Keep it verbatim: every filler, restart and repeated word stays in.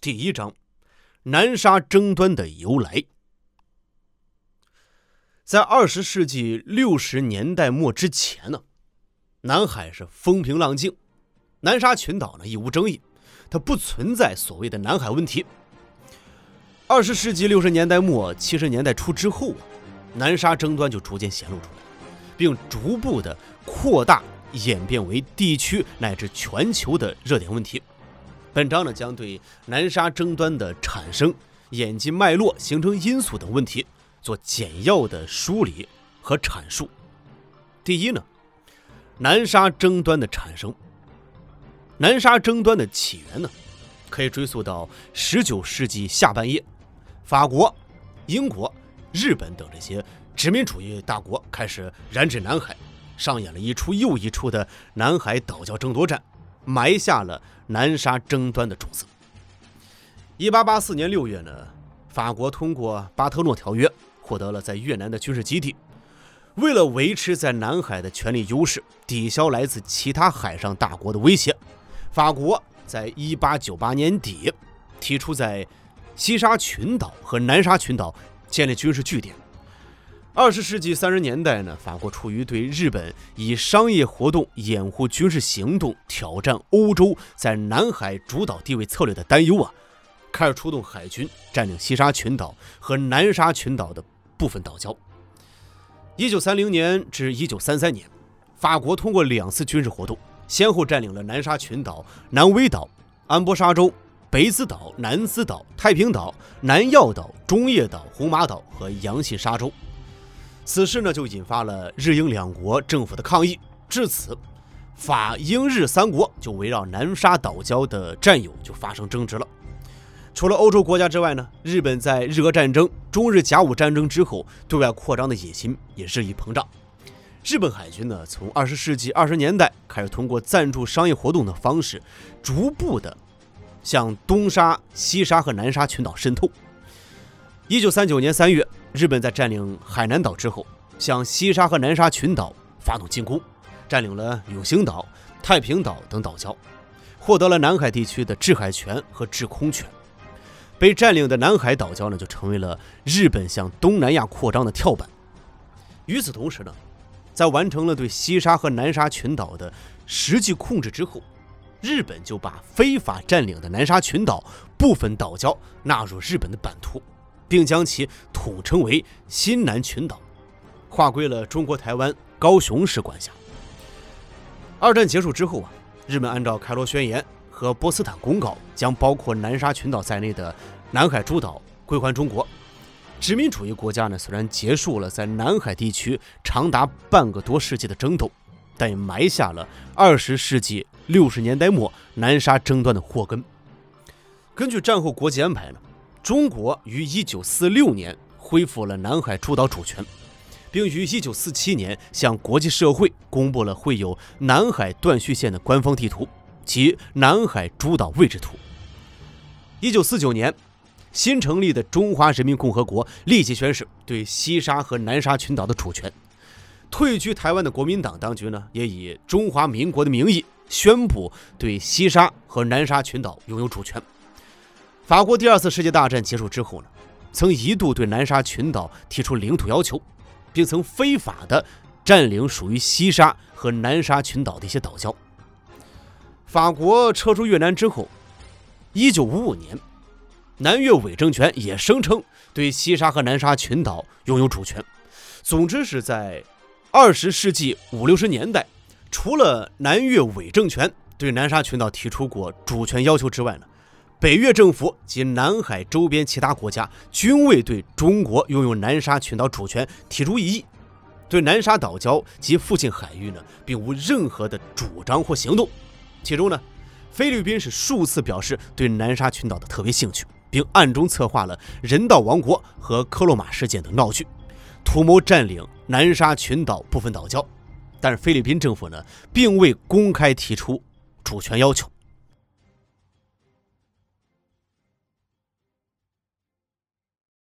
第一章，南沙争端的由来。在二十世纪六十年代末之前呢，南海是风平浪静，南沙群岛呢亦无争议，它不存在所谓的南海问题。二十世纪六十年代末七十年代初之后啊，南沙争端就逐渐显露出来，并逐步的扩大演变为地区乃至全球的热点问题。本章呢将对南沙争端的产生、演进脉络、形成因素等问题做简要的梳理和阐述。第一呢，南沙争端的产生。南沙争端的起源呢，可以追溯到十九世纪下半叶，法国、英国、日本等这些殖民主义大国开始染指南海，上演了一出又一出的南海岛礁争夺战，埋下了南沙争端的种子。一八八四年六月呢，法国通过巴特诺条约获得了在越南的军事基地。为了维持在南海的权力优势，抵消来自其他海上大国的威胁，法国在一八九八年底提出在西沙群岛和南沙群岛建立军事据点。二十世纪三十年代呢，法国出于对日本以商业活动掩护军事行动挑战欧洲在南海主导地位策略的担忧啊，开始出动海军占领西沙群岛和南沙群岛的部分岛礁。一九三零年至一九三三年，法国通过两次军事活动，先后占领了南沙群岛、南威岛、安波沙州、北子岛、南斯岛、太平岛、南药岛、中叶岛、红马岛和洋信沙州。此事呢，就引发了日英两国政府的抗议。至此，法英日三国就围绕南沙岛礁的占有就发生争执了。除了欧洲国家之外呢，日本在日俄战争、中日甲午战争之后，对外扩张的野心也日益膨胀。日本海军呢，从二十世纪二十年代开始，通过赞助商业活动的方式，逐步的向东沙、西沙和南沙群岛渗透。一九三九年三月，日本在占领海南岛之后，向西沙和南沙群岛发动进攻，占领了永兴岛、太平岛等岛礁，获得了南海地区的制海权和制空权。被占领的南海岛礁呢，就成为了日本向东南亚扩张的跳板。与此同时呢，在完成了对西沙和南沙群岛的实际控制之后，日本就把非法占领的南沙群岛部分岛礁纳入日本的版图，并将其统称为新南群岛，划归了中国台湾高雄市管辖。二战结束之后啊，日本按照开罗宣言和波茨坦公告，将包括南沙群岛在内的南海诸岛归还中国。殖民主义国家呢，虽然结束了在南海地区长达半个多世纪的争斗，但也埋下了二十世纪六十年代末南沙争端的祸根。根据战后国际安排呢，中国于一九四六年恢复了南海诸岛主权，并于一九四七年向国际社会公布了绘有南海断续线的官方地图及南海诸岛位置图。一九四九年，新成立的中华人民共和国立即宣示对西沙和南沙群岛的主权。退居台湾的国民党当局呢，也以中华民国的名义宣布对西沙和南沙群岛拥有主权。法国第二次世界大战结束之后呢，曾一度对南沙群岛提出领土要求，并曾非法的占领属于西沙和南沙群岛的一些岛礁。法国撤出越南之后，一九五五年，南越伪政权也声称对西沙和南沙群岛拥有主权。总之是在二十世纪五六十年代，除了南越伪政权对南沙群岛提出过主权要求之外呢，北越政府及南海周边其他国家均未对中国拥有南沙群岛主权提出异议，对南沙岛礁及附近海域呢，并无任何的主张或行动。其中呢，菲律宾是数次表示对南沙群岛的特别兴趣，并暗中策划了人道王国和科洛马事件等闹剧，图谋占领南沙群岛部分岛礁。但是菲律宾政府呢，并未公开提出主权要求。